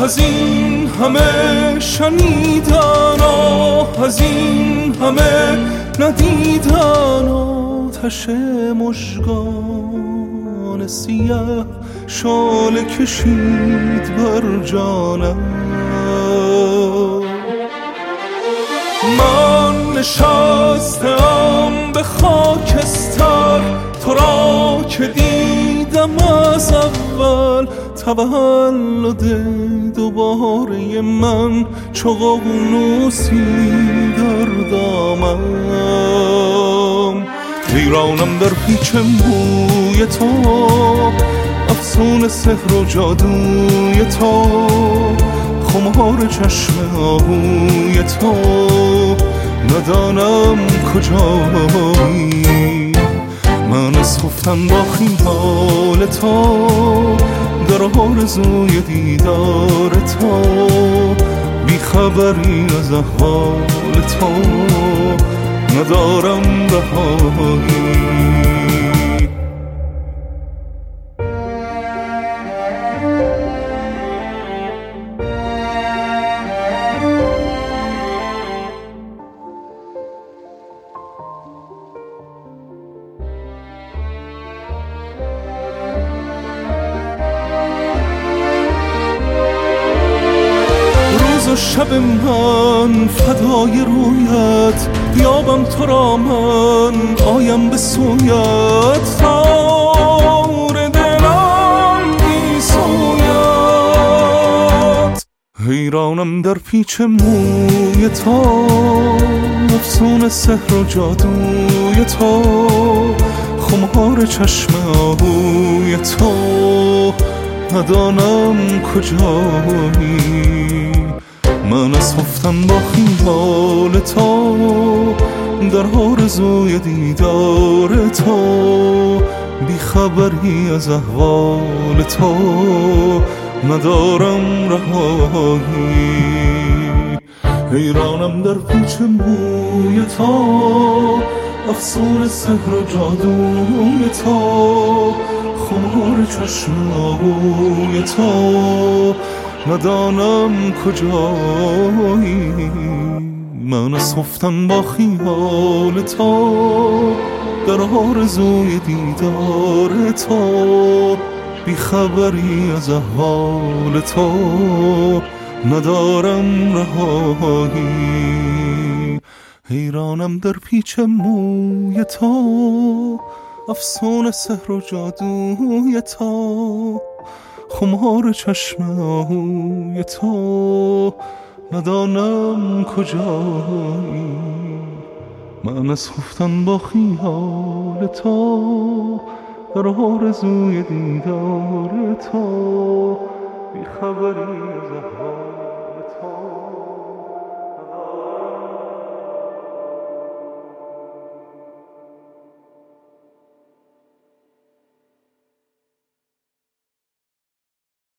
از این همه شنیدن، از این همه ندیدن، آتش مژگان سیاه شعله کشید بر جانم. من نشستم به خاکستر، تو را که دیدم از اول، تولد دوباره من چو ققنوسی در دامم. حیرانم در پیچ موی تو، افسون سحر و جادوی تو، خمار چشم آهوی تو، ندانم کجایی. من از خفتن با خیال تو، در آرزوی دیدار تو، بیخبری از احوال تو، ندارم رهایی. و شب من فدای رویت، بیابم تو را من آیم به سویت، تار دلم بی سویت. حیرانم در پیچ موی تو، افسون سحر و جادوی تو، خمار چشم آهوی تو، ندانم کجایی. من از خفتم با خیال تو، در آرزوی دیدار تو، بیخبری از احوال تو، ندارم رهایی. حیرانم در پیچ موی تو، افسون سحر و جادوی تو، خمار چشم آهوی تو، ندانم کجایی. من از خفتن با خیال تو، در آرزوی دیدار تو، بیخبری از احوال تو، ندارم رهایی. حیرانم در پیچ موی تو، افسون سحر و جادوی تو، خمار چشم آهوی تو، ندانم کجایی. من از خفتن با خیال تو، در آرزوی دیدار تو، بیخبری از احوال